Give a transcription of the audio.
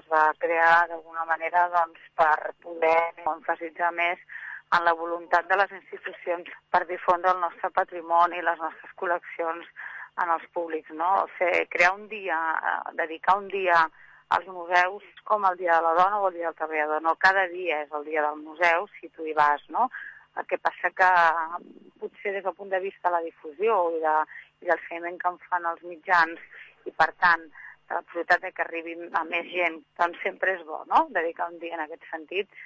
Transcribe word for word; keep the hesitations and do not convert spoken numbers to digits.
es va crear d'alguna manera doncs, per poder emfasitzar més en la voluntat de les institucions per difondre el nostre patrimoni i les nostres col·leccions en els públics, no? Fer, crear un dia, eh, dedicar un dia als museus com el Dia de la Dona o el Dia del Treballador. No cada dia és el dia del museu, si tu hi vas, no? El que passa que potser des del punt de vista de la difusió i, de, i del seguiment que en fan els mitjans i, per tant, de la possibilitat que arribi a més gent, doncs sempre és bo, no?, dedicar un dia en aquest sentit.